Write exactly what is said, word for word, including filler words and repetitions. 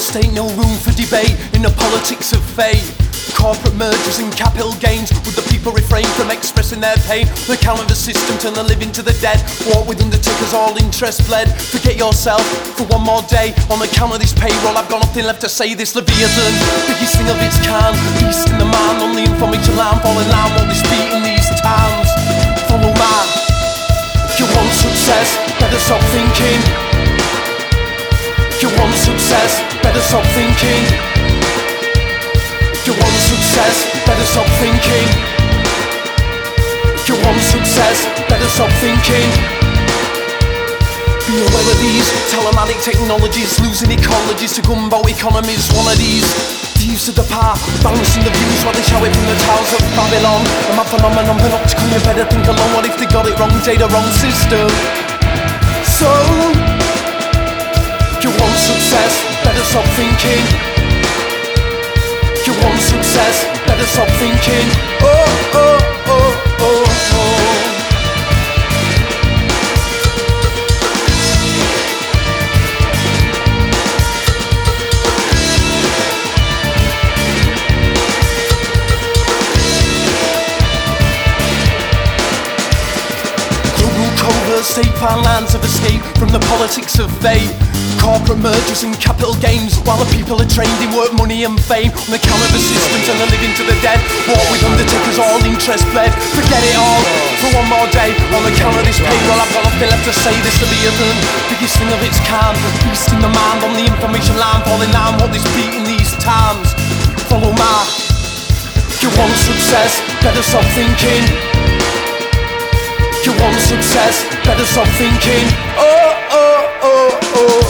just ain't no room for debate in the politics of fate. Corporate mergers and capital gains, would the people refrain from expressing their pain? The count of the system turn the living to the dead. Walk with undertakers, all interest bled. Forget yourself for one more day. On account of this payroll, I've got nothing left to say. This Leviathan, biggest thing of its kind, beast in the man, only information line, fall in line, won't this beat in these times? Follow man. If you want success, better stop thinking. If you want success, better stop thinking. If you want success, better stop thinking. If you want success, better stop thinking. Be aware of these telematic technologies, losing ecologies to gumbo economies. One of these, the use of the power, balancing the views while they shout it from the towers of Babylon. A mad phenomenon, panopticon, you better think alone. What if they got it wrong, say the wrong system? So, if you want success, better stop thinking. If you want success, better stop thinking. Oh, oh, oh, oh, oh. Global covert, state-bound lands of escape from the politics of fate. Corporate mergers and capital gains, while the people are trained in work, money and fame. On account of the systems and the living to the dead. War with undertakers, all interest bled. Forget it all for one more day. On account of this payroll, I've got nothing left to say. This Leviathan, biggest thing of its kind, beast in the mind, on the information line, falling down, what this beat in these times. Follow my. If you want success, better stop thinking. If you want success, better stop thinking. Oh, oh, oh, oh.